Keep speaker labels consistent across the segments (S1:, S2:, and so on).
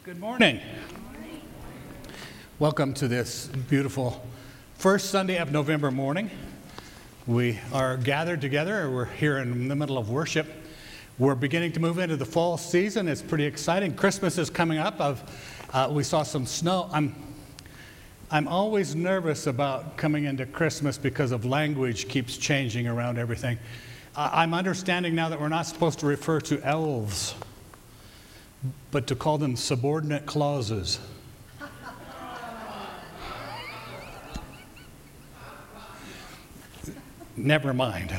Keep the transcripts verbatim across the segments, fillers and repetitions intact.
S1: Good morning. Welcome to this beautiful first Sunday of November morning. We are gathered together. We're here in the middle of worship. We're beginning to move into the fall season. It's pretty exciting. Christmas is coming up. I've, uh, we saw some snow. I'm, I'm always nervous about coming into Christmas because of language keeps changing around everything. Uh, I'm understanding now that we're not supposed to refer to elves, but to call them subordinate clauses. Never mind.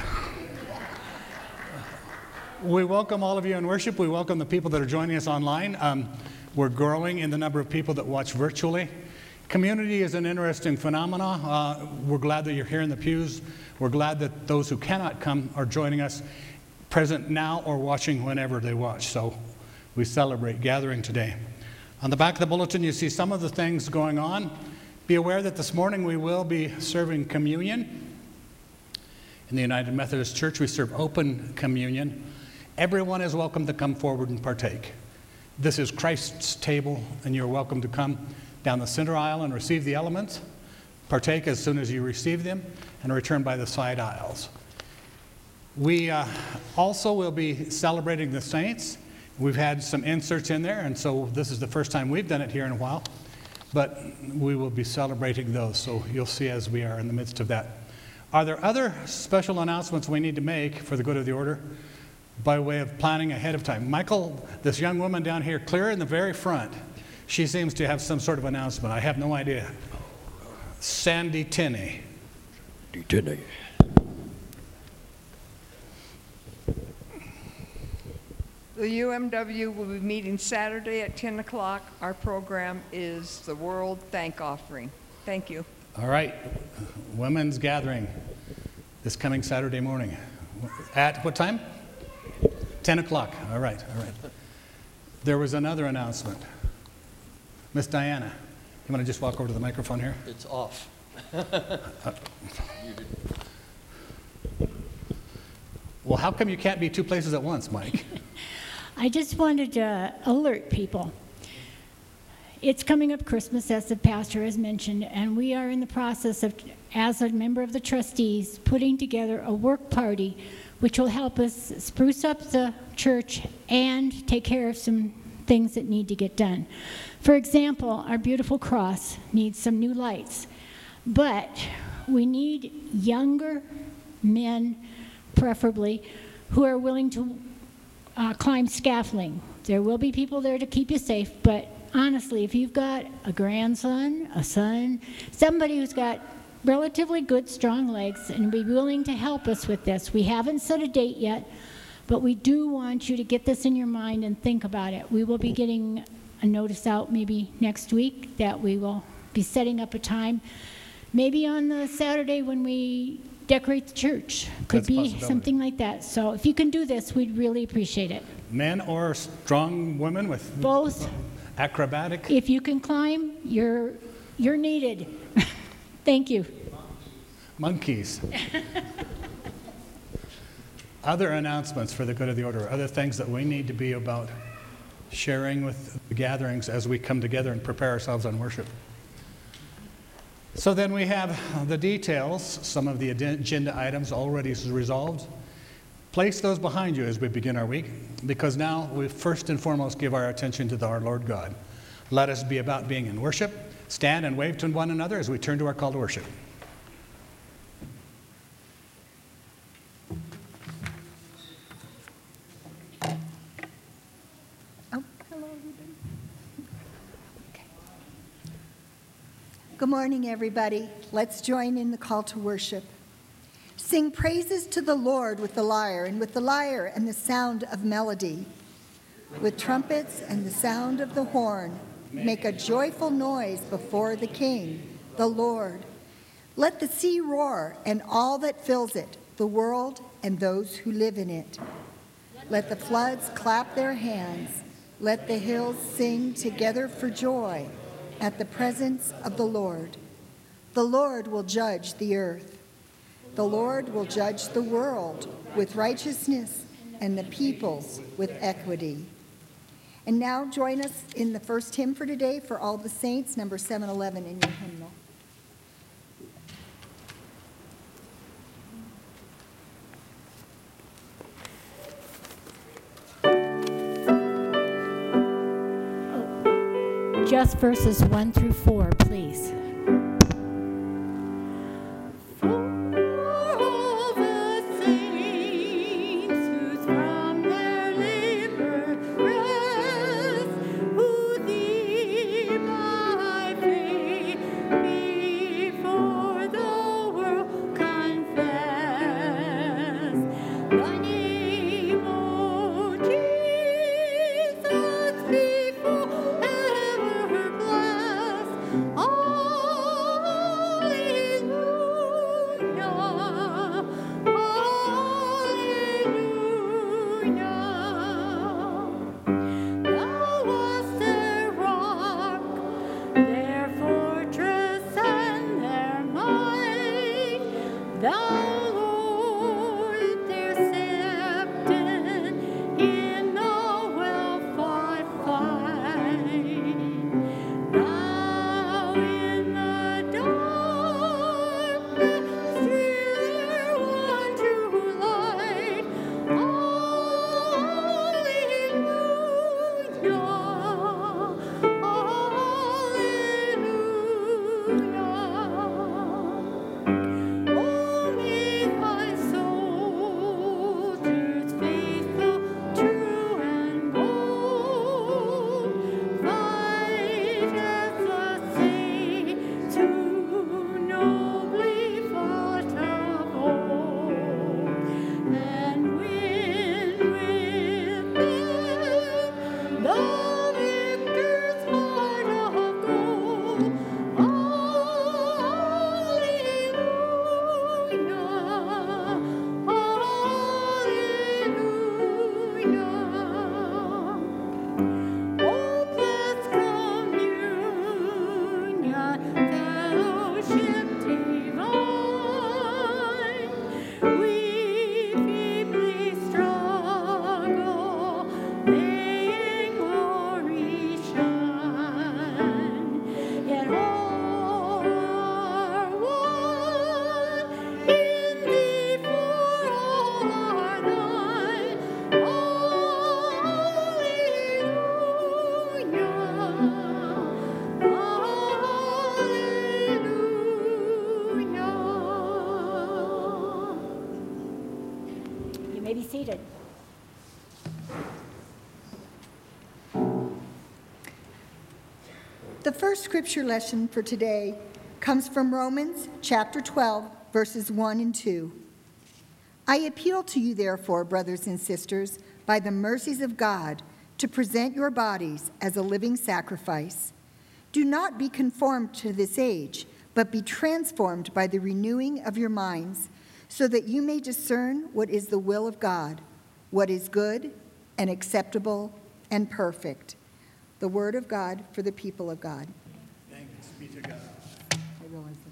S1: We welcome all of you in worship. We welcome the people that are joining us online. Um, we're growing in the number of people that watch virtually. Community is an interesting phenomenon. Uh, we're glad that you're here in the pews. We're glad that those who cannot come are joining us present now or watching whenever they watch. So we celebrate gathering today. On the back of the bulletin, you see some of the things going on. Be aware that this morning we will be serving communion. In the United Methodist Church, we serve open communion. Everyone is welcome to come forward and partake. This is Christ's table, and you're welcome to come down the center aisle and receive the elements, partake as soon as you receive them, and return by the side aisles. We uh, also will be celebrating the saints. We've had some inserts in there, and so this is the first time we've done it here in a while, but we will be celebrating those, so you'll see as we are in the midst of that. Are there other special announcements we need to make for the good of the order by way of planning ahead of time? Michael, this young woman down here, clear in the very front, she seems to have some sort of announcement. I have no idea. Sandy Tinney.
S2: Tinney.
S3: The U M W will be meeting Saturday at ten o'clock. Our program is the World Thank Offering. Thank you.
S1: All right. Women's gathering this coming Saturday morning. At what time? ten o'clock. All right. All right. There was another announcement. Miss Diana, you want to just walk over to the microphone here?
S2: It's off.
S1: uh, well, how come you can't be two places at once, Mike?
S4: I just wanted to alert people. It's coming up Christmas, as the pastor has mentioned, and we are in the process of, as a member of the trustees, putting together a work party which will help us spruce up the church and take care of some things that need to get done. For example, our beautiful cross needs some new lights, but we need younger men, preferably, who are willing to uh, climb scaffolding. There will be people there to keep you safe, but honestly, if you've got a grandson, a son, somebody who's got relatively good, strong legs and be willing to help us with this, we haven't set a date yet, but we do want you to get this in your mind and think about it. We will be getting a notice out maybe next week that we will be setting up a time, maybe on the Saturday when we decorate the church. Could
S1: That's a
S4: be
S1: possibility.
S4: something like that. So if you can do this, we'd really appreciate it.
S1: Men or strong women with
S4: Both.
S1: acrobatic?
S4: If you can climb, you're you're needed. Thank you.
S1: Monkeys. Other announcements for the good of the order, other things that we need to be about sharing with the gatherings as we come together and prepare ourselves on worship. So then we have the details, some of the agenda items already resolved. Place those behind you as we begin our week, because now we first and foremost give our attention to the, our Lord God. Let us be about being in worship. Stand and wave to one another as we turn to our call to worship.
S5: Oh, hello, everybody. Okay. Good morning, everybody. Let's join in the call to worship. Sing praises to the Lord with the lyre, and with the lyre and the sound of melody. With trumpets and the sound of the horn, make a joyful noise before the King, the Lord. Let the sea roar and all that fills it, the world and those who live in it. Let the floods clap their hands. Let the hills sing together for joy at the presence of the Lord. The Lord will judge the earth. The Lord will judge the world with righteousness and the peoples with equity. And now join us in the first hymn for today, For All the Saints, number seven eleven in your hymnal.
S4: Just verses one through four, please. Seated.
S5: The first scripture lesson for today comes from Romans chapter twelve, verses one and two. I appeal to you, therefore, brothers and sisters, by the mercies of God, to present your bodies as a living sacrifice. Do not be conformed to this age, but be transformed by the renewing of your minds, so that you may discern what is the will of God, what is good and acceptable and perfect. The word of God for the people of God.
S1: Thanks be to God.
S5: I realize this.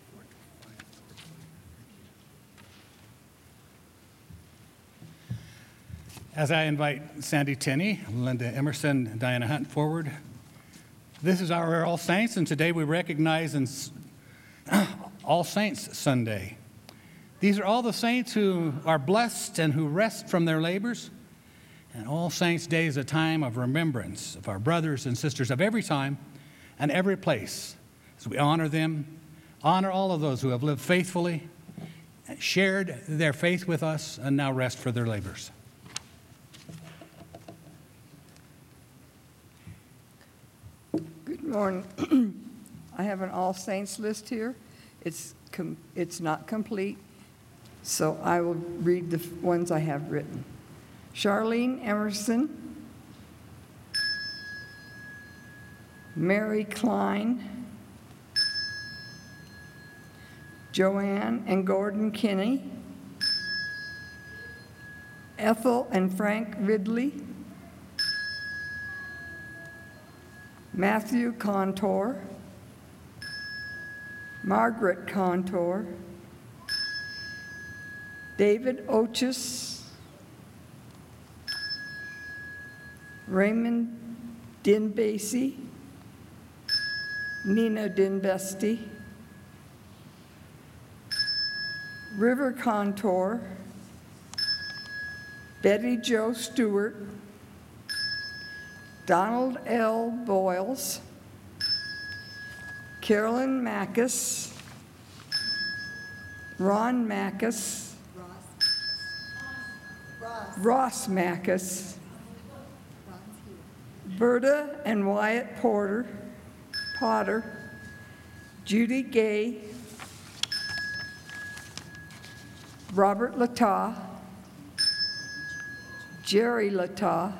S1: As I invite Sandy Tinney, Linda Emerson, and Diana Hunt forward, this is our All Saints, and today we recognize in All Saints Sunday. These are all the saints who are blessed and who rest from their labors. And All Saints' Day is a time of remembrance of our brothers and sisters of every time and every place. As we honor them, honor all of those who have lived faithfully, shared their faith with us, and now rest for their labors.
S3: Good morning. I have an All Saints list here. It's, com- it's not complete. So I will read the ones I have written. Charlene Emerson, Mary Klein, Joanne and Gordon Kinney, Ethel and Frank Ridley, Matthew Contour, Margaret Contour, David Ochus, Raymond Din Basie, Nina Dinbesti, River Contour, Betty Jo Stewart, Donald L. Boyles, Carolyn Mackus, Ron Mackus,
S5: Ross.
S3: Ross Mackus, Berta and Wyatt Porter, Potter, Judy Gay, Robert Latah, Jerry Latah,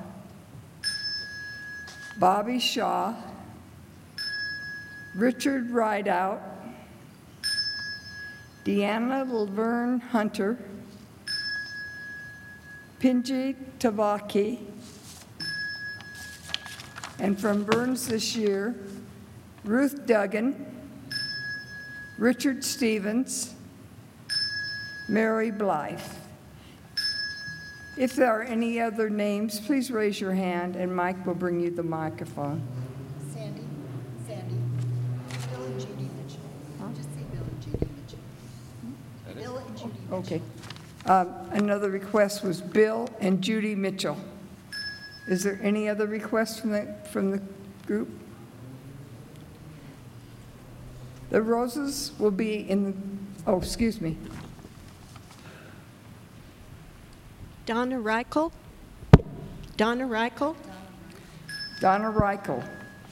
S3: Bobby Shaw, Richard Rideout, Deanna Laverne Hunter, Pinji Tavaki, and from Burns this year, Ruth Duggan, Richard Stevens, Mary Blythe. If there are any other names, please raise your hand and Mike will bring you the microphone.
S5: Sandy, Sandy, Bill and Judy Mitchell. Just say Bill and Judy Mitchell. Bill and Judy Mitchell.
S3: Okay. Um, Another request was Bill and Judy Mitchell. Is there any other requests from the, from the group? The roses will be in the, oh, excuse me.
S2: Donna Reichel? Donna Reichel?
S3: Donna Reichel.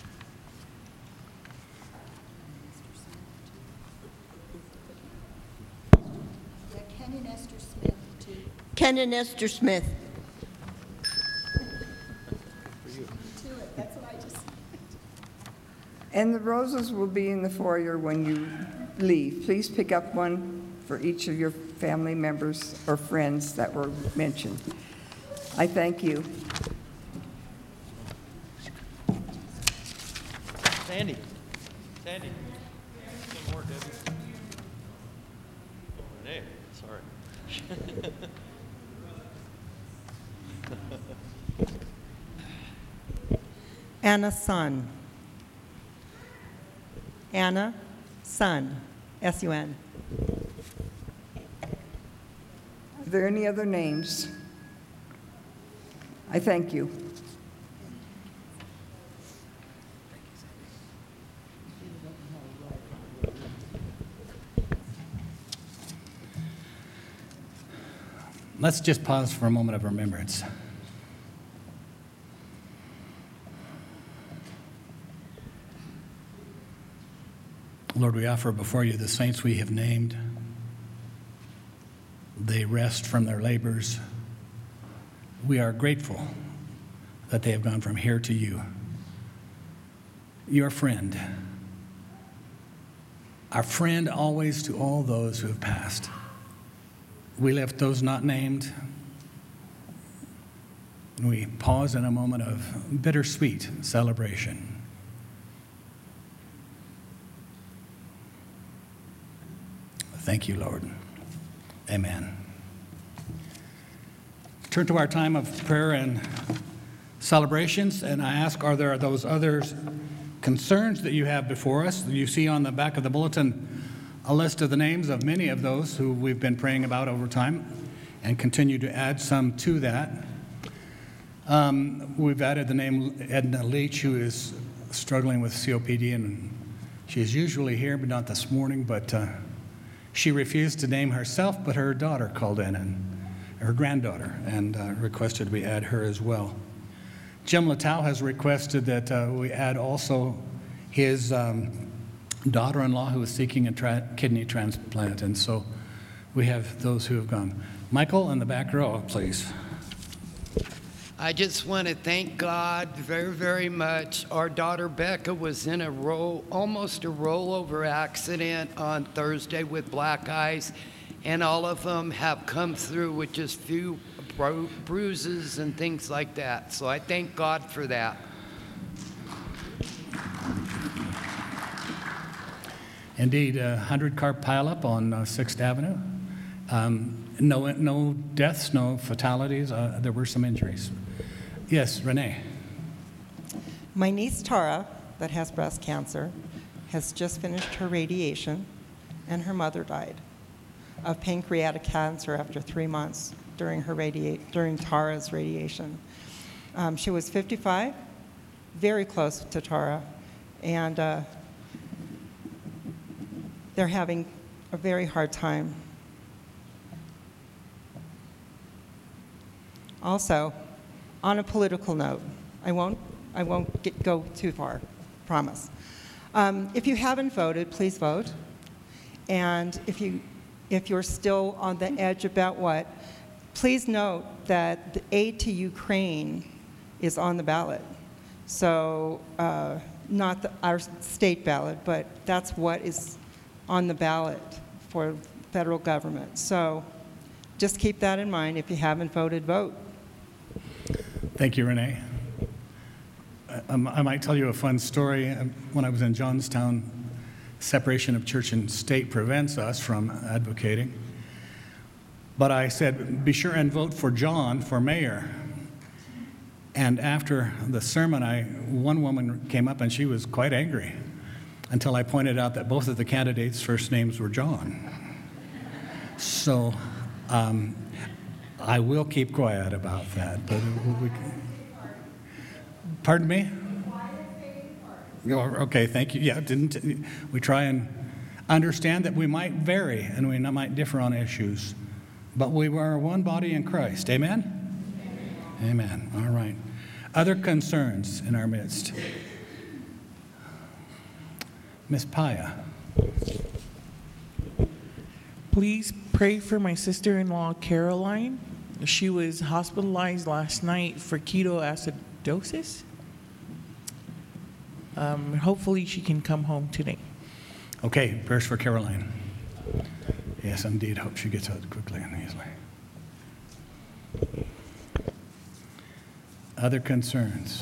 S5: Yeah, Ken and Esther Smith, too.
S2: Ken and Esther Smith.
S5: To it, that's what I just.
S3: And the roses will be in the foyer when you leave. Please pick up one for each of your family members or friends that were mentioned. I thank you.
S6: Sandy. Sandy. Some more, Debbie. Renee, sorry.
S7: Anna Sun. Anna Sun, S U N.
S3: Are there any other names? I thank you.
S1: Let's just pause for a moment of remembrance. Lord, we offer before you the saints we have named. They rest from their labors. We are grateful that they have gone from here to you. Your friend, our friend always to all those who have passed. We lift those not named. We pause in a moment of bittersweet celebration. Thank you, Lord. Amen. Turn to our time of prayer and celebrations, and I ask, are there those other concerns that you have before us? You see on the back of the bulletin a list of the names of many of those who we've been praying about over time and continue to add some to that. Um, we've added the name Edna Leach, who is struggling with C O P D, and she's usually here, but not this morning, but uh, she refused to name herself, but her daughter called in, and her granddaughter, and uh, requested we add her as well. Jim Latow has requested that uh, we add also his um, daughter-in-law who is seeking a tra- kidney transplant, and so we have those who have gone. Michael in the back row, please.
S8: I just want to thank God very, very much. Our daughter Becca was in a roll, almost a rollover accident on Thursday with black eyes, and all of them have come through with just few bru- bruises and things like that. So I thank God for that.
S1: Indeed, a hundred-car pileup on uh, sixth Avenue. Um, no, no deaths, no fatalities. Uh, there were some injuries. Yes, Renee.
S7: My niece Tara, that has breast cancer, has just finished her radiation, and her mother died of pancreatic cancer after three months during her radia- during Tara's radiation. Um, she was fifty-five, very close to Tara, and uh, they're having a very hard time. Also, on a political note, I won't, I won't get, go too far, promise. Um, if you haven't voted, please vote. And if, you, if you're still on the edge about what, please note that the aid to Ukraine is on the ballot. So uh, not the, our state ballot, but that's what is on the ballot for federal government. So just keep that in mind. If you haven't voted, vote.
S1: Thank you, Renee. I, I might tell you a fun story. When I was in Johnstown, separation of church and state prevents us from advocating. But I said, be sure and vote for John for mayor. And after the sermon, I, one woman came up and she was quite angry until I pointed out that both of the candidates' first names were John. So um, I will keep quiet about that. But we, pardon me? Oh, okay, thank you. Yeah, didn't we try and understand that we might vary and we might differ on issues, but we are one body in Christ. Amen? Amen. Amen. All right. Other concerns in our midst? Miz Paya.
S9: Please pray for my sister-in-law, Caroline. She was hospitalized last night for ketoacidosis. Um, hopefully she can come home today.
S1: Okay, prayers for Caroline. Yes, indeed. Hope she gets out quickly and easily. Other concerns?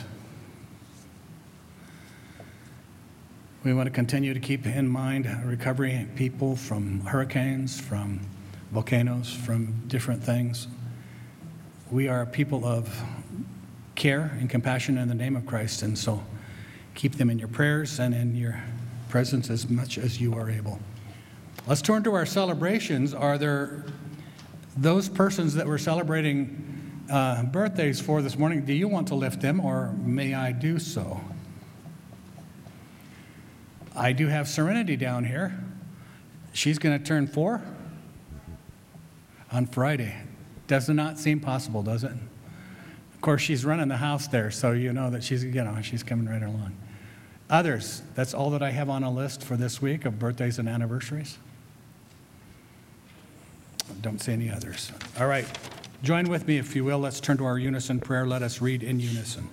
S1: We want to continue to keep in mind recovery people from hurricanes, from volcanoes, from different things. We are a people of care and compassion in the name of Christ, and so keep them in your prayers and in your presence as much as you are able. Let's turn to our celebrations. Are there those persons that we're celebrating uh, birthdays for this morning? Do you want to lift them, or may I do so? I do have Serenity down here. She's going to turn four on Friday. Does not seem possible, does it? Of course, she's running the house there, so you know that she's, you know, she's coming right along. Others, that's all that I have on a list for this week of birthdays and anniversaries. Don't see any others. All right, join with me if you will. Let's turn to our unison prayer. Let us read in unison.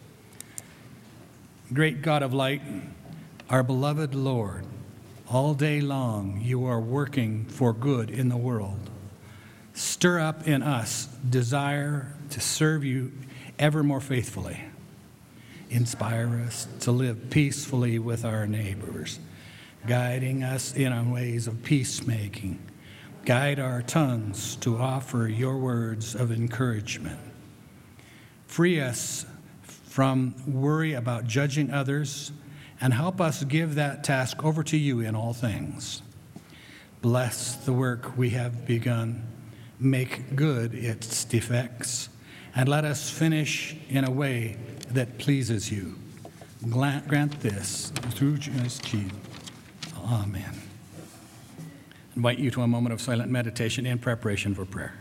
S1: Great God of light, our beloved Lord, all day long you are working for good in the world. Stir up in us desire to serve you ever more faithfully. Inspire us to live peacefully with our neighbors, guiding us in our ways of peacemaking. Guide our tongues to offer your words of encouragement. Free us from worry about judging others, and help us give that task over to you in all things. Bless the work we have begun. Make good its defects, and let us finish in a way that pleases you. Grant this through Jesus. Amen. I invite you to a moment of silent meditation in preparation for prayer.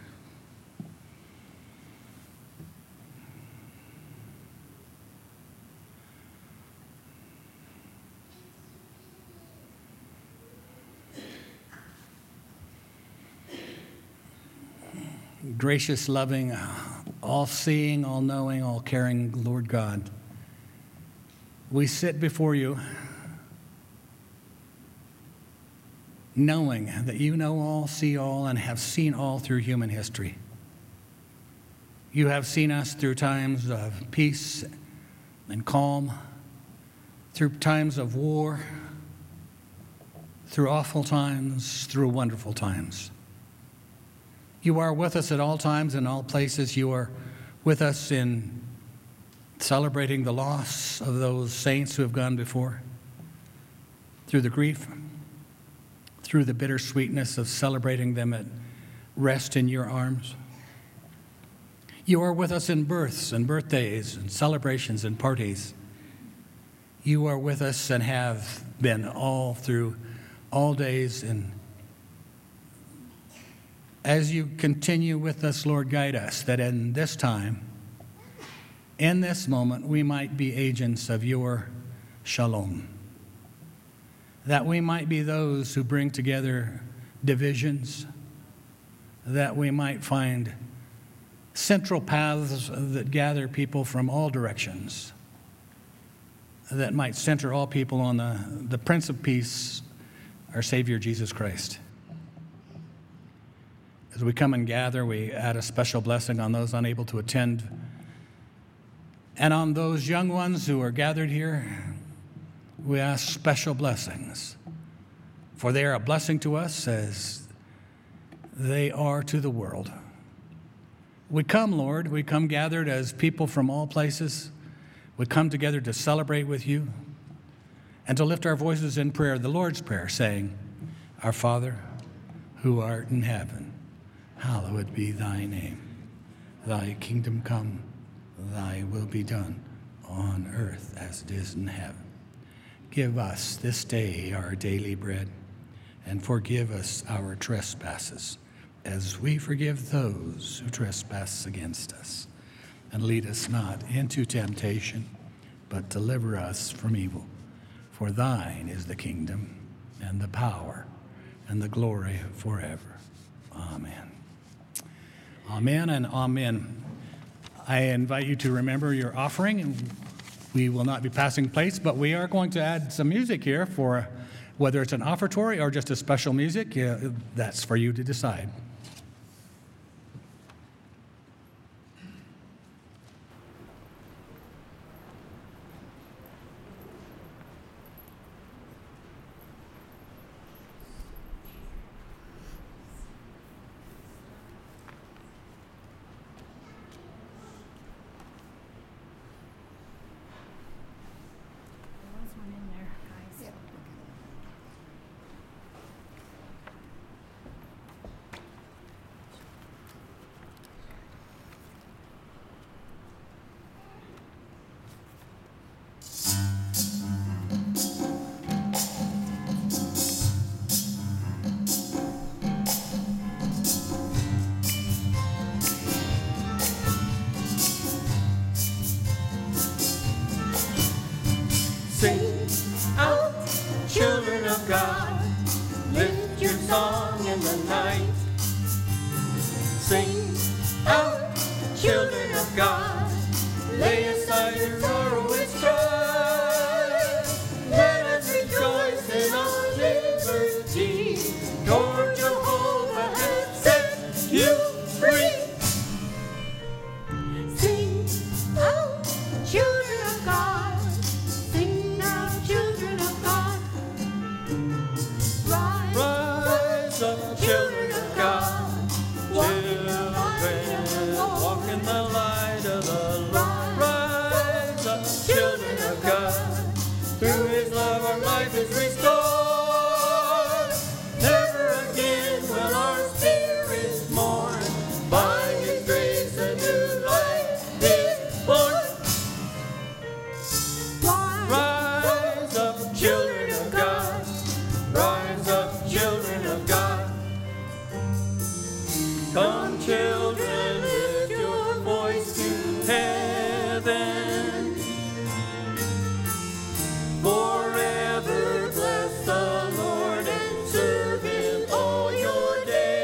S1: Gracious, loving, all-seeing, all-knowing, all-caring Lord God, we sit before you knowing that you know all, see all, and have seen all through human history. You have seen us through times of peace and calm, through times of war, through awful times, through wonderful times. You are with us at all times and all places. You are with us in celebrating the loss of those saints who have gone before, through the grief, through the bittersweetness of celebrating them at rest in your arms. You are with us in births and birthdays and celebrations and parties. You are with us and have been all through all days. And as you continue with us, Lord, guide us that in this time, in this moment, we might be agents of your shalom. That we might be those who bring together divisions, that we might find central paths that gather people from all directions, that might center all people on the, the Prince of Peace, our Savior, Jesus Christ. As we come and gather, we add a special blessing on those unable to attend, and on those young ones who are gathered here, we ask special blessings, for they are a blessing to us as they are to the world. We come, Lord, we come gathered as people from all places. We come together to celebrate with you and to lift our voices in prayer, the Lord's Prayer, saying, Our Father, who art in heaven, hallowed be thy name. Thy kingdom come, thy will be done on earth as it is in heaven. Give us this day our daily bread, and forgive us our trespasses, as we forgive those who trespass against us. And lead us not into temptation, but deliver us from evil. For thine is the kingdom, and the power, and the glory forever. Amen. Amen and amen. I invite you to remember your offering. We will not be passing plates, but we are going to add some music here for whether it's an offertory or just a special music. Uh, that's for you to decide.
S10: Sing out, children of God, lift your song in the night. Sing out, children of God, lay aside your sorrow and strife. Let us rejoice in our liberty, for Jehovah has set you free.
S11: Sing out, children of God.
S10: Rise up, children of God, children, walk in the light of the Lord. Rise up, children of God, through His love our life is restored. Never again will our spirits mourn, by His grace a new life is born. Rise up, children of God, rise up, children of God. Come, children, lift your voice to heaven. Forever bless the Lord and serve Him all your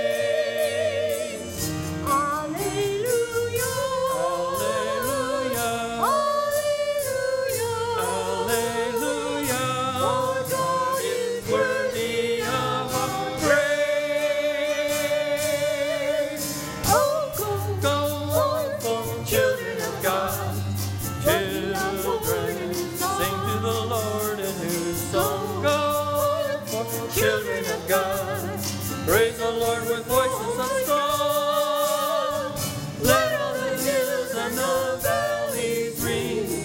S10: days.
S11: Alleluia.
S10: Alleluia.
S11: Alleluia.
S10: Alleluia. For God is worthy of our praise.
S11: Oh, go,
S10: Go on, for children of God, children, sing to the Lord a new song. Go on, for children of God, praise the Lord with voices of song. Let all the hills and the valleys ring,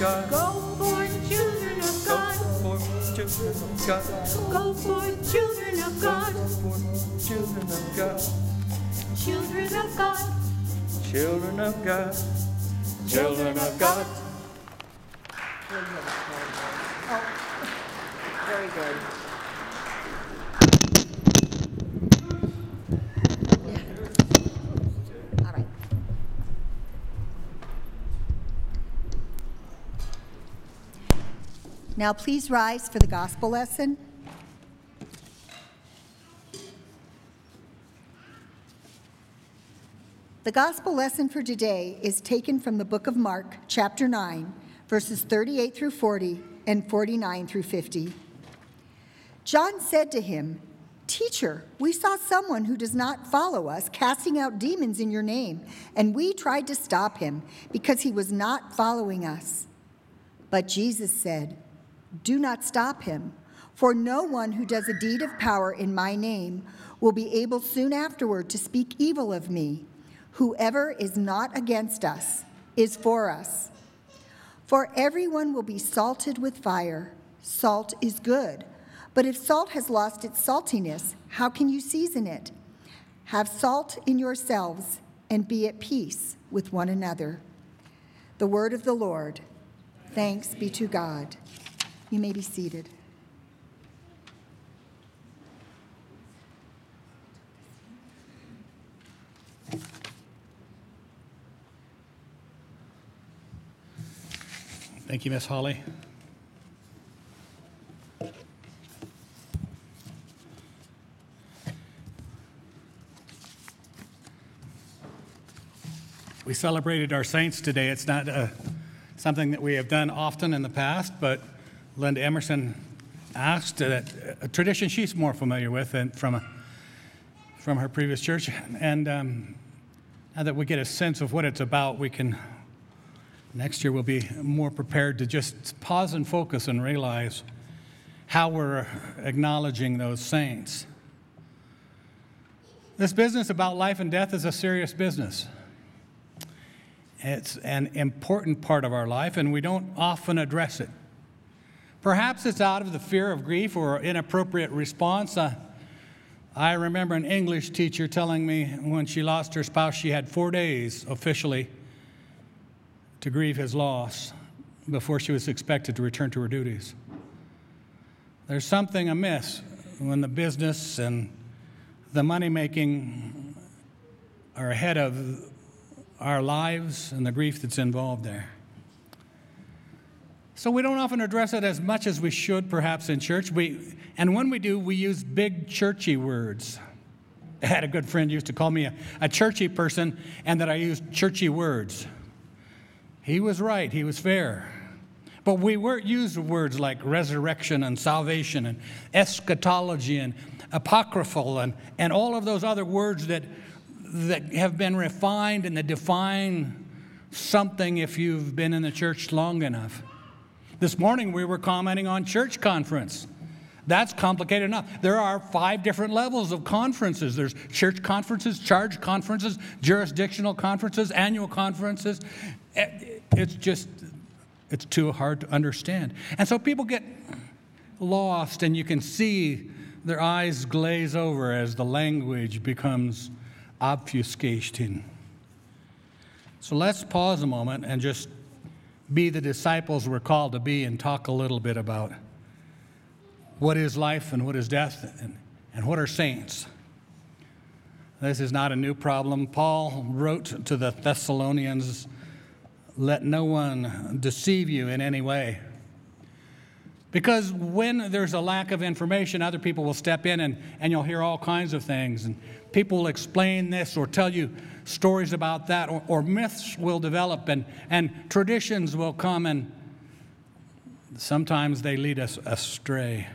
S10: God.
S11: Go forth, children of God.
S10: Go forth, children of God.
S11: Go forth, children of God.
S10: Go forth, children of God.
S11: Children of God.
S10: Children of God. Children of God.
S3: Very good.
S5: All right. Now please rise for the gospel lesson. The gospel lesson for today is taken from the book of Mark, chapter nine, verses thirty-eight through forty and forty-nine through fifty. John said to him, "Teacher, we saw someone who does not follow us casting out demons in your name, and we tried to stop him because he was not following us." But Jesus said, "Do not stop him, for no one who does a deed of power in my name will be able soon afterward to speak evil of me. Whoever is not against us is for us. For everyone will be salted with fire. Salt is good. But if salt has lost its saltiness, how can you season it? Have salt in yourselves and be at peace with one another." The word of the Lord. Thanks be to God. You may be seated.
S1: Thank you, Miss Holly. We celebrated our saints today. It's not uh, something that we have done often in the past, but Linda Emerson asked that a tradition she's more familiar with and from a, from her previous church. And um, now that we get a sense of what it's about, we can next year we'll be more prepared to just pause and focus and realize how we're acknowledging those saints. This business about life and death is a serious business. It's an important part of our life, and we don't often address it. Perhaps it's out of the fear of grief or inappropriate response. Uh, I remember an English teacher telling me when she lost her spouse, she had four days officially to grieve his loss before she was expected to return to her duties. There's something amiss when the business and the money-making are ahead of our lives and the grief that's involved there. So we don't often address it as much as we should, perhaps, in church. We, and when we do, we use big churchy words. I had a good friend who used to call me a, a churchy person and that I used churchy words. He was right. He was fair. But we weren't used words like resurrection and salvation and eschatology and apocryphal and, and all of those other words that, that have been refined and that define something if you've been in the church long enough. This morning we were commenting on church conference. That's complicated enough. There are five different levels of conferences. There's church conferences, charge conferences, jurisdictional conferences, annual conferences. It's just, it's too hard to understand. And so people get lost, and you can see their eyes glaze over as the language becomes obfuscating. So let's pause a moment and just be the disciples we're called to be and talk a little bit about what is life and what is death and, and what are saints. This is not a new problem. Paul wrote to the Thessalonians, "Let no one deceive you in any way." Because when there's a lack of information, other people will step in and, and you'll hear all kinds of things. And people will explain this or tell you stories about that, or, or myths will develop and, and traditions will come, and sometimes they lead us astray.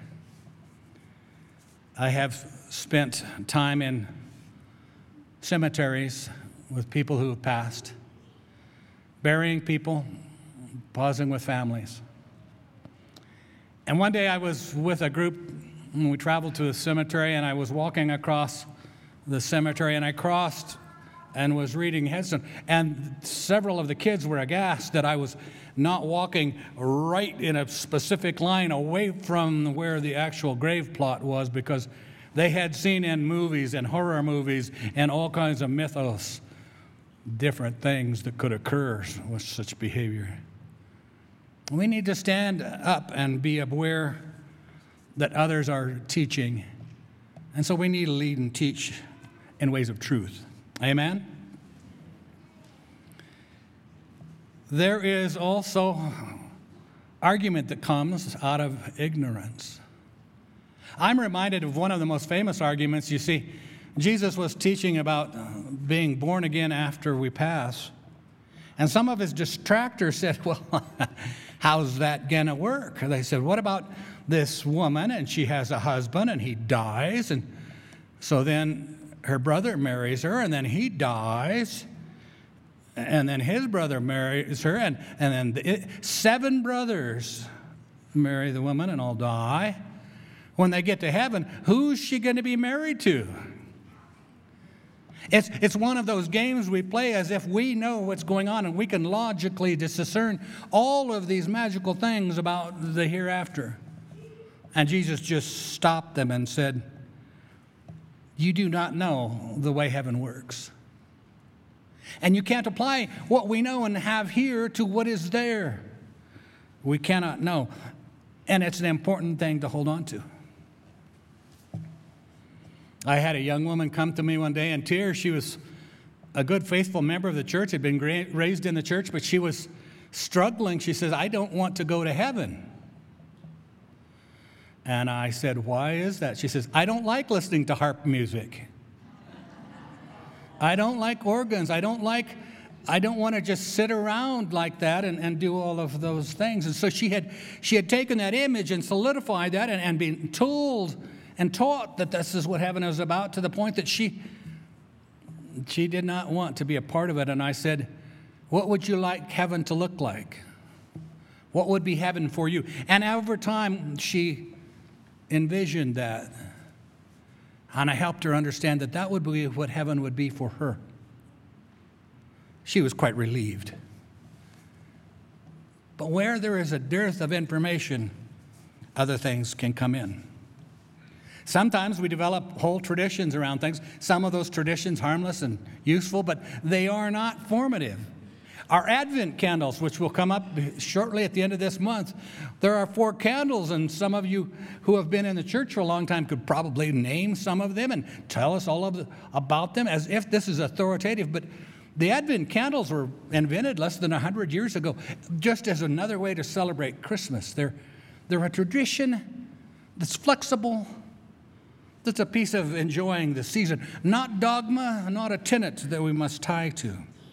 S1: I have spent time in cemeteries with people who have passed, burying people, pausing with families. And one day I was with a group, and we traveled to a cemetery, and I was walking across the cemetery, and I crossed and was reading headstone. And several of the kids were aghast that I was not walking right in a specific line away from where the actual grave plot was, because they had seen in movies and horror movies and all kinds of mythos different things that could occur with such behavior. We need to stand up and be aware that others are teaching. And so we need to lead and teach in ways of truth. Amen? There is also argument that comes out of ignorance. I'm reminded of one of the most famous arguments. You see, Jesus was teaching about being born again after we pass. And some of his detractors said, well, how's that going to work? They said, what about this woman, and she has a husband, and he dies, and so then her brother marries her, and then he dies, and then his brother marries her, and, and then the, it, seven brothers marry the woman and all die. When they get to heaven, who's she going to be married to? It's, it's one of those games we play as if we know what's going on and we can logically discern all of these magical things about the hereafter. And Jesus just stopped them and said, you do not know the way heaven works. And you can't apply what we know and have here to what is there. We cannot know. And it's an important thing to hold on to. I had a young woman come to me one day in tears. She was a good, faithful member of the church, had been raised in the church, but she was struggling. She says, I don't want to go to heaven. And I said, why is that? She says, I don't like listening to harp music. I don't like organs. I don't like, I don't want to just sit around like that and, and do all of those things. And so she had, she had taken that image and solidified that and, and been told and taught that this is what heaven is about, to the point that she, she did not want to be a part of it. And I said, what would you like heaven to look like? What would be heaven for you? And over time, she envisioned that. And I helped her understand that that would be what heaven would be for her. She was quite relieved. But where there is a dearth of information, other things can come in. Sometimes we develop whole traditions around things. Some of those traditions harmless and useful, but they are not formative. Our Advent candles, which will come up shortly at the end of this month, there are four candles, and some of you who have been in the church for a long time could probably name some of them and tell us all of the, about them as if this is authoritative. But the Advent candles were invented less than one hundred years ago, just as another way to celebrate Christmas. They're, they're a tradition that's flexible, that's a piece of enjoying the season, not dogma, not a tenet that we must tie to.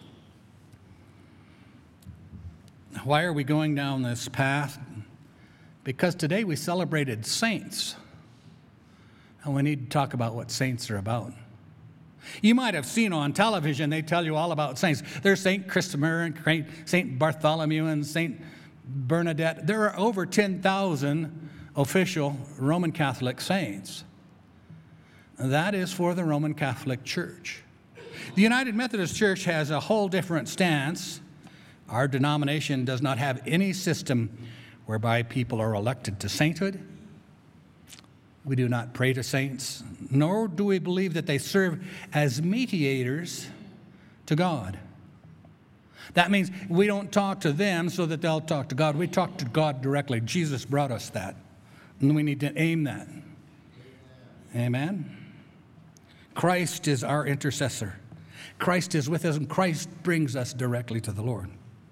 S1: Why are we going down this path? Because today we celebrated saints, and we need to talk about what saints are about. You might have seen on television, they tell you all about saints. There's Saint Christopher and Saint Bartholomew and Saint Bernadette. There are over ten thousand official Roman Catholic saints. That is for the Roman Catholic Church. The United Methodist Church has a whole different stance. Our denomination does not have any system whereby people are elected to sainthood. We do not pray to saints, nor do we believe that they serve as mediators to God. That means we don't talk to them so that they'll talk to God. We talk to God directly. Jesus brought us that, and we need to aim that. Amen? Christ is our intercessor. Christ is with us, and Christ brings us directly to the Lord.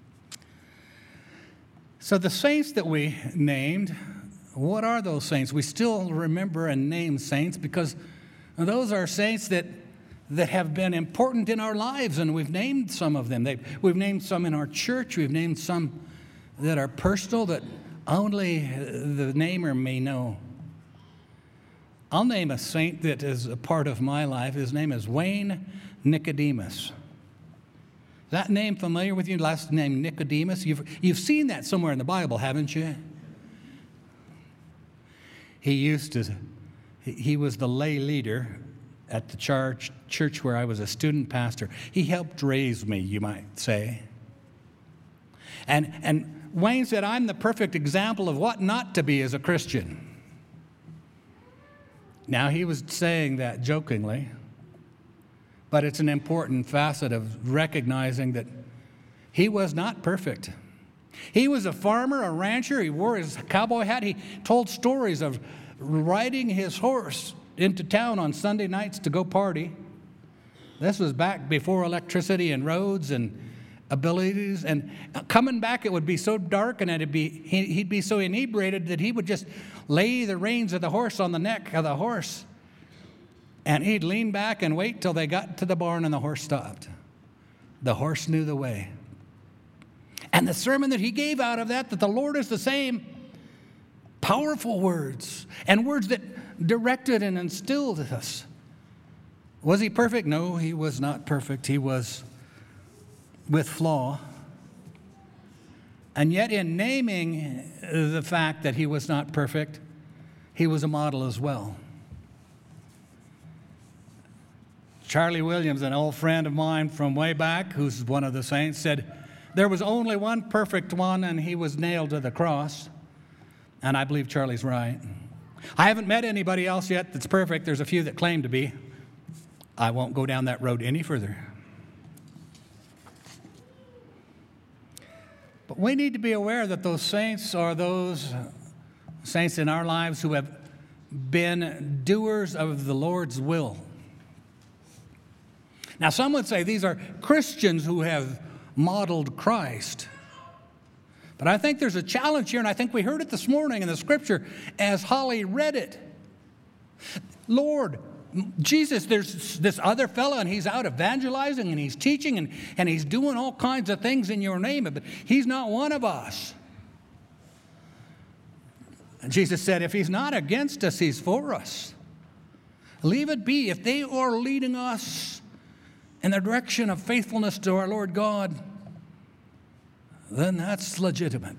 S1: So the saints that we named, what are those saints? We still remember and name saints because those are saints that, that have been important in our lives, and we've named some of them. They've, we've named some in our church. We've named some that are personal that only the namer may know. I'll name a saint that is a part of my life. His name is Wayne Nicodemus. That name familiar with you? Last name Nicodemus? You've, you've seen that somewhere in the Bible, haven't you? He used to, he was the lay leader at the church, church where I was a student pastor. He helped raise me, you might say. And, and Wayne said, I'm the perfect example of what not to be as a Christian. Now, he was saying that jokingly, but it's an important facet of recognizing that he was not perfect. He was a farmer, a rancher. He wore his cowboy hat. He told stories of riding his horse into town on Sunday nights to go party. This was back before electricity and roads and abilities. And coming back, it would be so dark, and it'd be, he'd be so inebriated that he would just lay the reins of the horse on the neck of the horse. And he'd lean back and wait till they got to the barn and the horse stopped. The horse knew the way. And the sermon that he gave out of that, that the Lord is the same, powerful words, and words that directed and instilled us. Was he perfect? No, he was not perfect. He was with flaw. And yet in naming the fact that he was not perfect, he was a model as well. Charlie Williams, an old friend of mine from way back, who's one of the saints, said, there was only one perfect one, and he was nailed to the cross. And I believe Charlie's right. I haven't met anybody else yet that's perfect. There's a few that claim to be. I won't go down that road any further. But we need to be aware that those saints are those saints in our lives who have been doers of the Lord's will. Now, some would say these are Christians who have modeled Christ. But I think there's a challenge here, and I think we heard it this morning in the scripture as Holly read it. Lord, Jesus, there's this other fellow, and he's out evangelizing, and he's teaching, and, and he's doing all kinds of things in your name, but he's not one of us. And Jesus said, if he's not against us, he's for us. Leave it be. If they are leading us in the direction of faithfulness to our Lord God, then that's legitimate.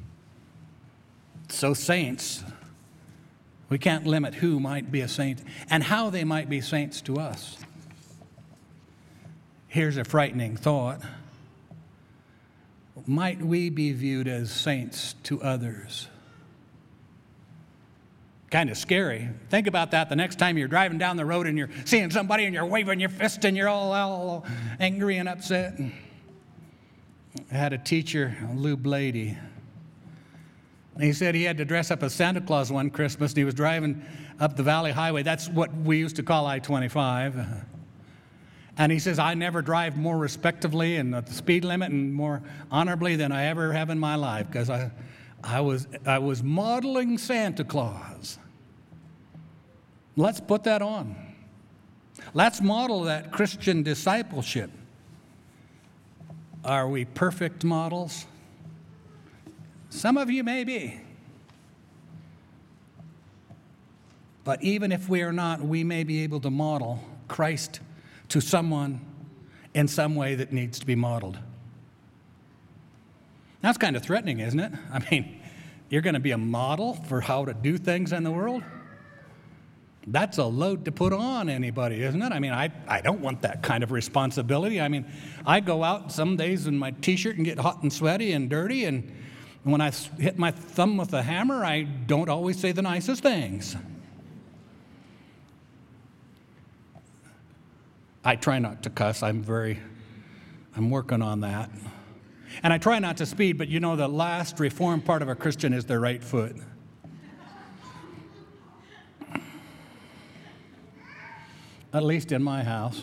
S1: So saints, we can't limit who might be a saint and how they might be saints to us. Here's a frightening thought. Might we be viewed as saints to others? Kind of scary. Think about that the next time you're driving down the road and you're seeing somebody and you're waving your fist and you're all, all angry and upset. I had a teacher, Lou Blady. He said he had to dress up as Santa Claus one Christmas, and he was driving up the Valley Highway. That's what we used to call I twenty-five. And he says, I never drive more respectively and at the speed limit and more honorably than I ever have in my life, because I, I was, I was modeling Santa Claus. Let's put that on. Let's model that Christian discipleship. Are we perfect models? Some of you may be. But even if we are not, we may be able to model Christ to someone in some way that needs to be modeled. That's kind of threatening, isn't it? I mean, you're going to be a model for how to do things in the world? That's a load to put on anybody, isn't it? I mean, I, I don't want that kind of responsibility. I mean, I go out some days in my T-shirt and get hot and sweaty and dirty, and when I hit my thumb with a hammer, I don't always say the nicest things. I try not to cuss. I'm very, I'm working on that. And I try not to speed, but you know the last reformed part of a Christian is their right foot. At least in my house.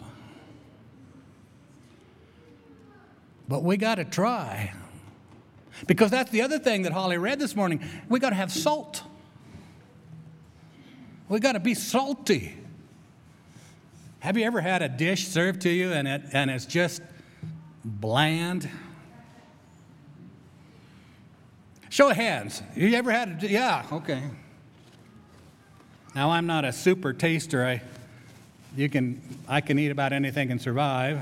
S1: But we got to try. Because that's the other thing that Holly read this morning. We got to have salt. We got to be salty. Have you ever had a dish served to you and it and it's just bland? Show of hands. You ever had a, yeah, okay. Now I'm not a super taster. I You can, I can eat about anything and survive.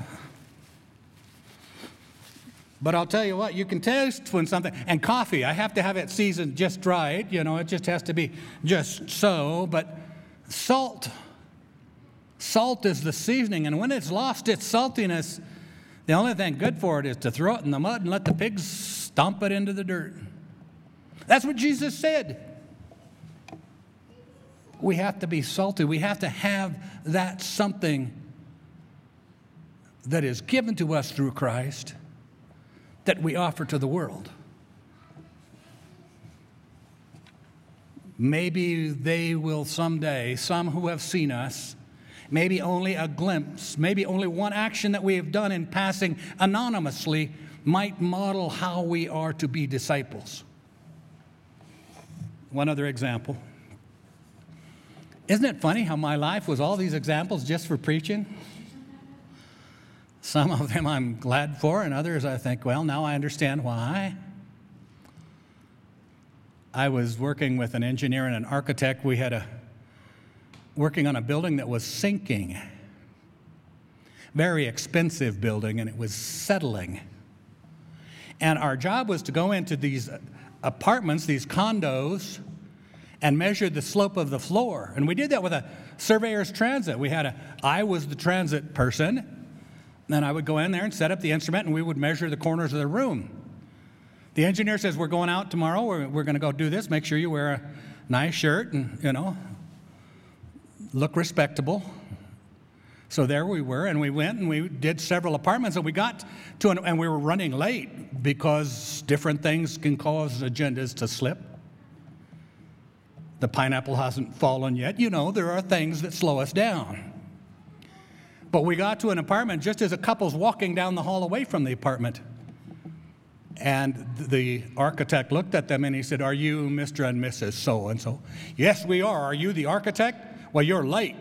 S1: But I'll tell you what, you can taste when something, and coffee, I have to have it seasoned just right, you know, it just has to be just so. But salt, Salt is the seasoning, and when it's lost its saltiness, the only thing good for it is to throw it in the mud and let the pigs stomp it into the dirt. That's what Jesus said. We have to be salty. We have to have that something that is given to us through Christ that we offer to the world. Maybe they will someday, some who have seen us, maybe only a glimpse, maybe only one action that we have done in passing anonymously might model how we are to be disciples. One other example. Isn't it funny how my life was all these examples just for preaching? Some of them I'm glad for, and others I think, well, now I understand why. I was working with an engineer and an architect. We had a working on a building that was sinking. Very expensive building, and it was settling. And our job was to go into these apartments, these condos, and measure the slope of the floor. And we did that with a surveyor's transit. We had a, I was the transit person. Then I would go in there and set up the instrument, and we would measure the corners of the room. The engineer says, we're going out tomorrow. We're, we're going to go do this. Make sure you wear a nice shirt and, you know, look respectable. So there we were, and we went and we did several apartments, and we got to, an, and we were running late because different things can cause agendas to slip. The pineapple hasn't fallen yet. You know, there are things that slow us down. But we got to an apartment just as a couple's walking down the hall away from the apartment. And the architect looked at them and he said, are you Mister and Missus So-and-so? Yes, we are. Are you the architect? Well, you're late.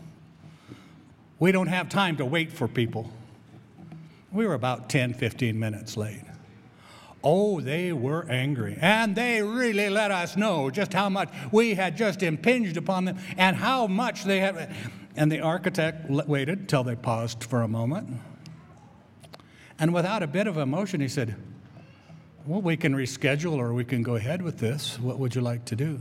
S1: We don't have time to wait for people. We were about ten, fifteen minutes late. Oh, they were angry. And they really let us know just how much we had just impinged upon them and how much they had. And the architect waited until they paused for a moment. And without a bit of emotion, he said, well, we can reschedule or we can go ahead with this. What would you like to do?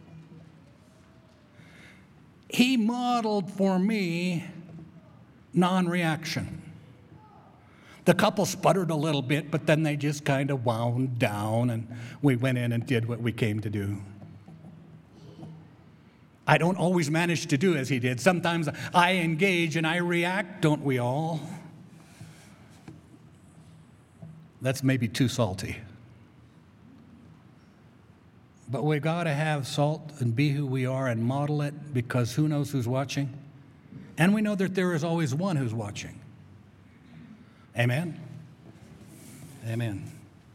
S1: He modeled for me non-reaction. The couple sputtered a little bit, but then they just kind of wound down, and we went in and did what we came to do. I don't always manage to do as he did. Sometimes I engage and I react, don't we all? That's maybe too salty. But we got to have salt and be who we are and model it, because who knows who's watching? And we know that there is always one who's watching. Amen? Amen.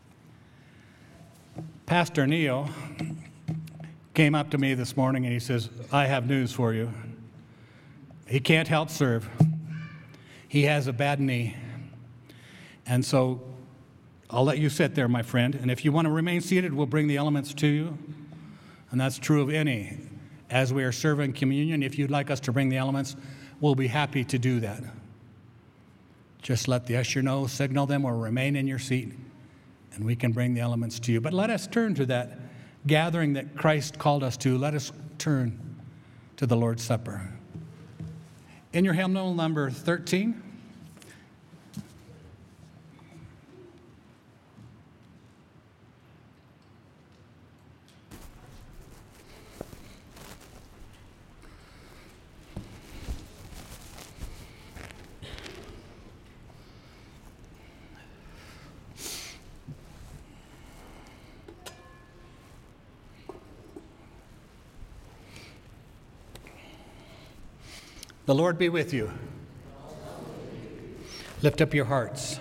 S1: Pastor Neil came up to me this morning and he says, I have news for you. He can't help serve. He has a bad knee. And so I'll let you sit there, my friend. And if you want to remain seated, we'll bring the elements to you. And that's true of any. As we are serving communion, if you'd like us to bring the elements, we'll be happy to do that. Just let the usher know, signal them, or remain in your seat, and we can bring the elements to you. But let us turn to that gathering that Christ called us to. Let us turn to the Lord's Supper. In your hymnal number thirteen, the Lord be with you. Lift up your hearts.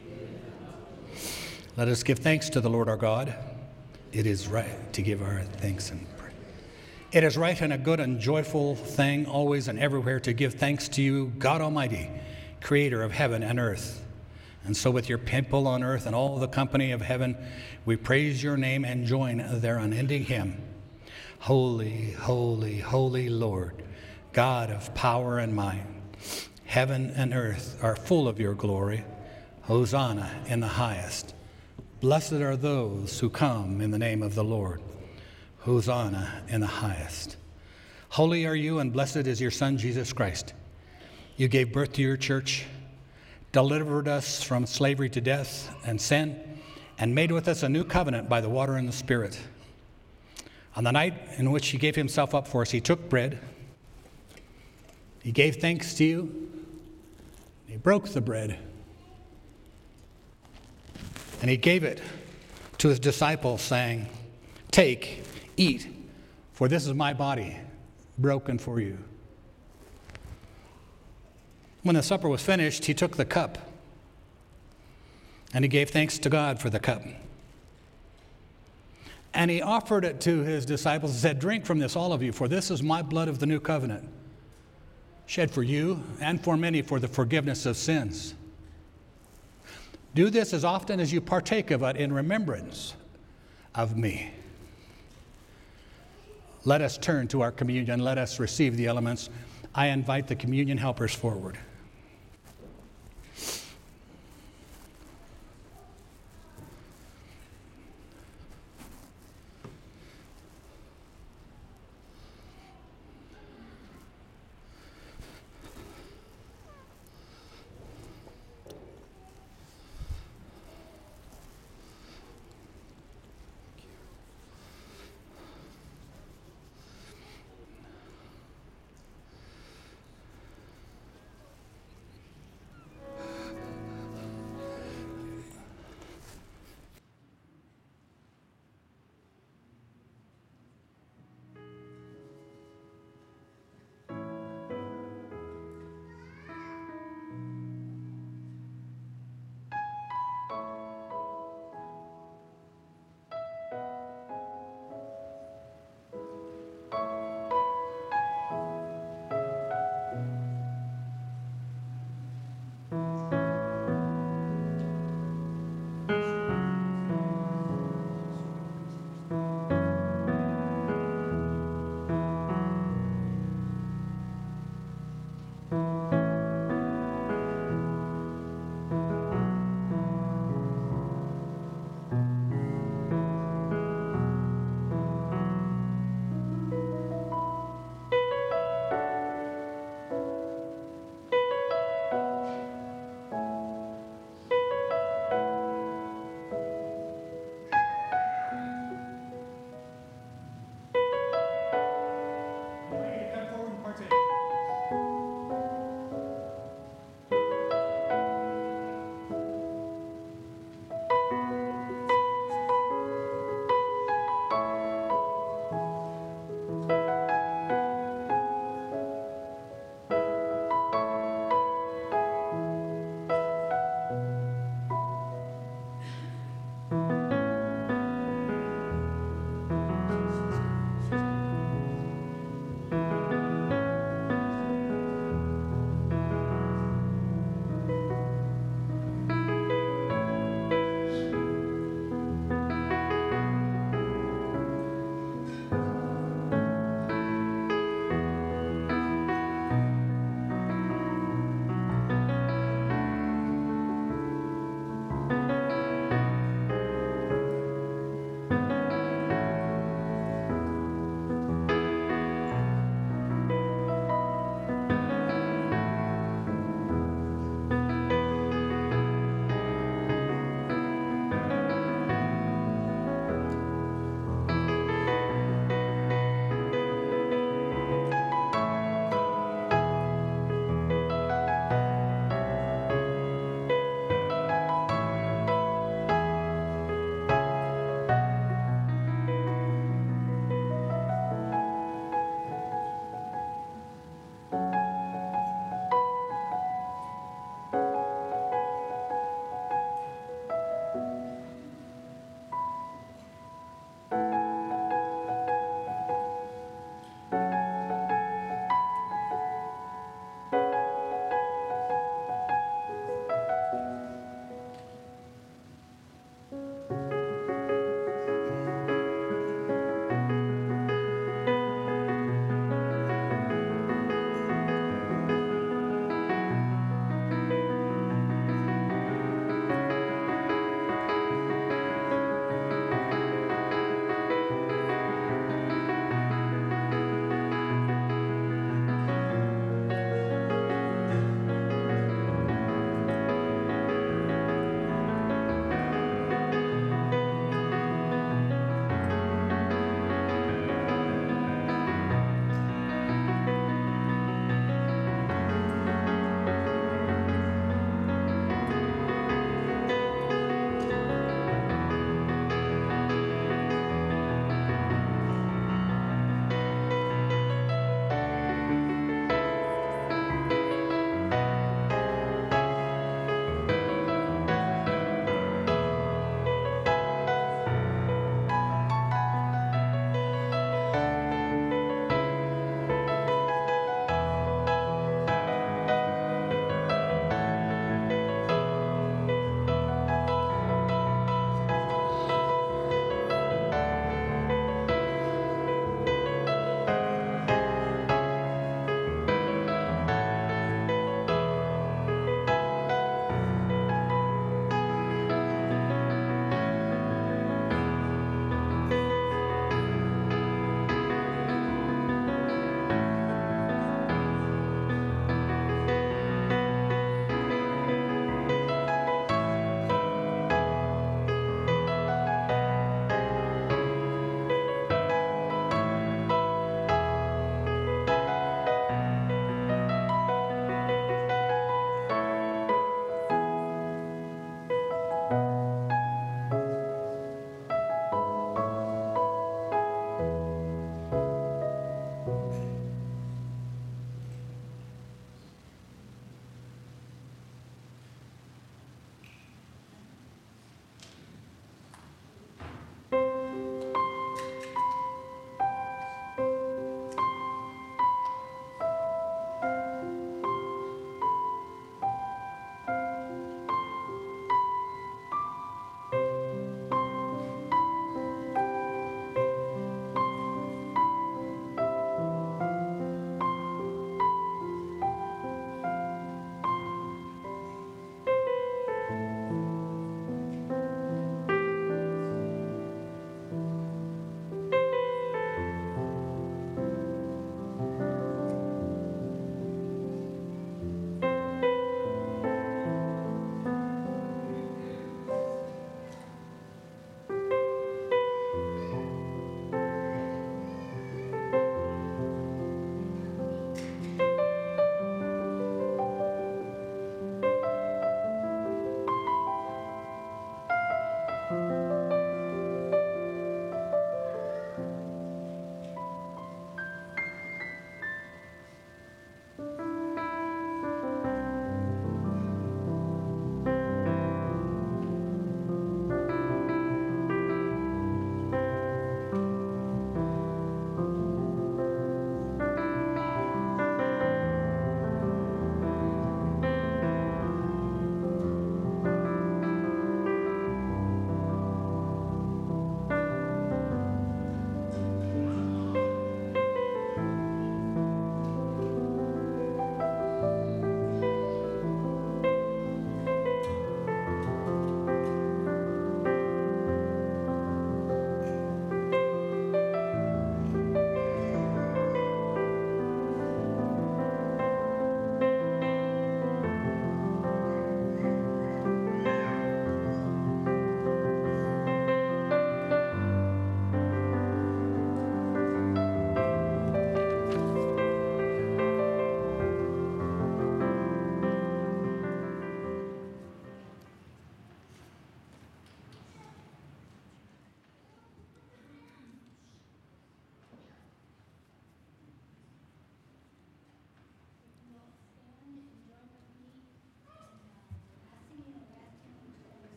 S1: Let us give thanks to the Lord our God. It is right to give our thanks and praise. It is right and a good and joyful thing always and everywhere to give thanks to you, God Almighty, creator of heaven and earth. And so with your people on earth and all the company of heaven, we praise your name and join their unending hymn. Holy, holy, holy Lord, God of power and might, heaven and earth are full of your glory. Hosanna in the highest. Blessed are those who come in the name of the Lord. Hosanna in the highest. Holy are you, and blessed is your Son, Jesus Christ. You gave birth to your church, delivered us from slavery to death and sin, and made with us a new covenant by the water and the Spirit. On the night in which he gave himself up for us, he took bread. He gave thanks to you. He broke the bread. And he gave it to his disciples, saying, "Take, eat, for this is my body, broken for you." When the supper was finished, he took the cup, and he gave thanks to God for the cup. And he offered it to his disciples and said, "Drink from this, all of you, for this is my blood of the new covenant, shed for you and for many for the forgiveness of sins. Do this as often as you partake of it in remembrance of me." Let us turn to our communion. Let us receive the elements. I invite the communion helpers forward.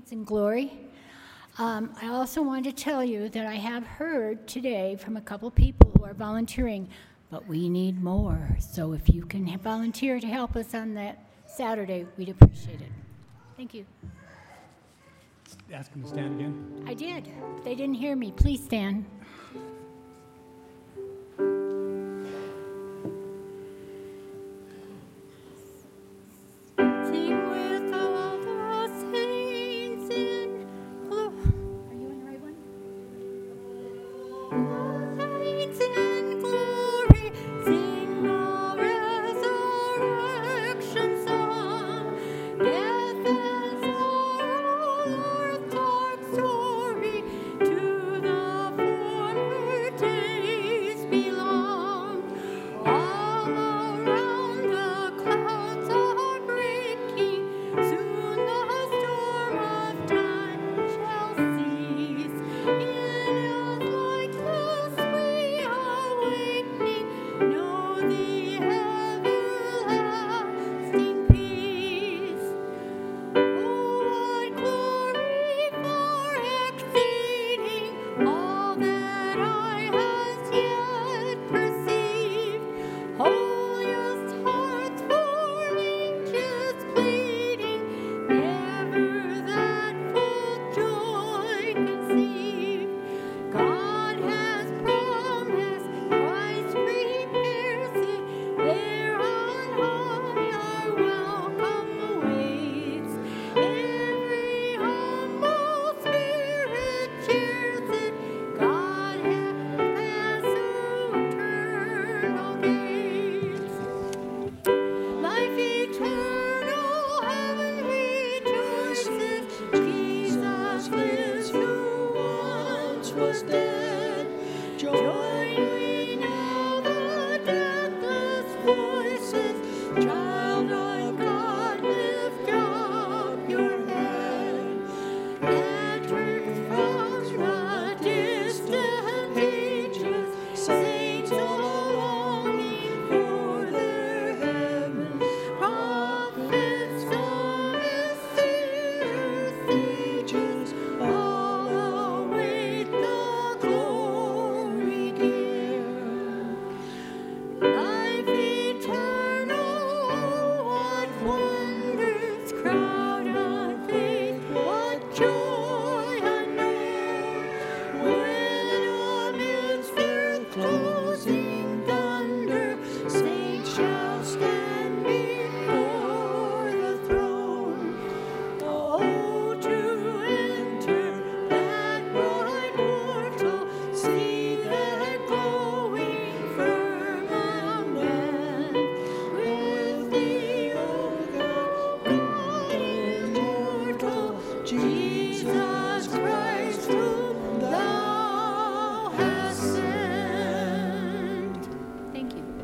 S4: Saints in Glory. Um, I also wanted to tell you that I have heard today from a couple people who are volunteering, but we need more. So if you can ha- volunteer to help us on that Saturday, we'd appreciate it. Thank you.
S1: Ask them to stand again.
S4: I did. They didn't hear me. Please stand. Sing with all the saints in glo- Are you in the right one? Saints in glory, sing a resurrection song. Death and sorrow, dark story, to the former days belong. All around the clouds are breaking, soon the storm of time shall cease. In us like the sweet awakening, know the everlasting peace. Oh, what glory far exceeding all that eye has yet perceived. Holiest hearts for angels pleading, never that full joy conceived. God has promised, Christ prepares it, there on high our welcome awaits. Every humble spirit shares it, God has eternal gates. Life eternal, heaven rejoices, Jesus lives who once was dead. Join we now the deathless voices, child of God, lift up your head. Entered from the distant ages, saints all longing for their heaven. Prophets, psalmists, seers, sages, all await the glory given. Life eternal, what wonders crowd our faith, what joy unknown, when amidst earth's closing thunder, saints shall stand before the throne. Oh, to enter that bright portal, see that glowing firmament, with the oath of God immortal, Jesus Christ, whom thou hast sent. Thank you.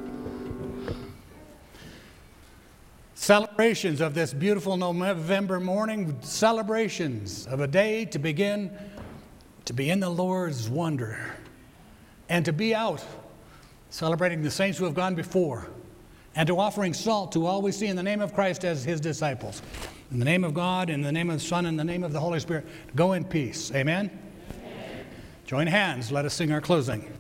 S1: Celebrations of this beautiful November morning, celebrations of a day to begin to be in the Lord's wonder and to be out celebrating the saints who have gone before and to offering salt to all we see in the name of Christ as his disciples. In the name of God, in the name of the Son, in the name of the Holy Spirit, go in peace. Amen? Amen. Join hands. Let us sing our closing.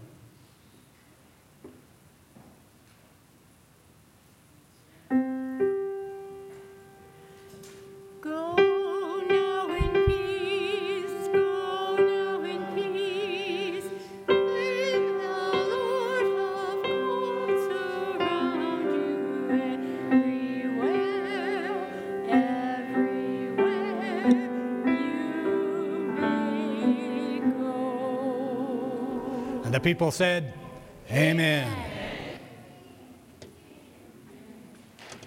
S4: Go now in peace, go now in peace. May the Lord of God surround you everywhere, everywhere you may go.
S1: And the people said, Amen.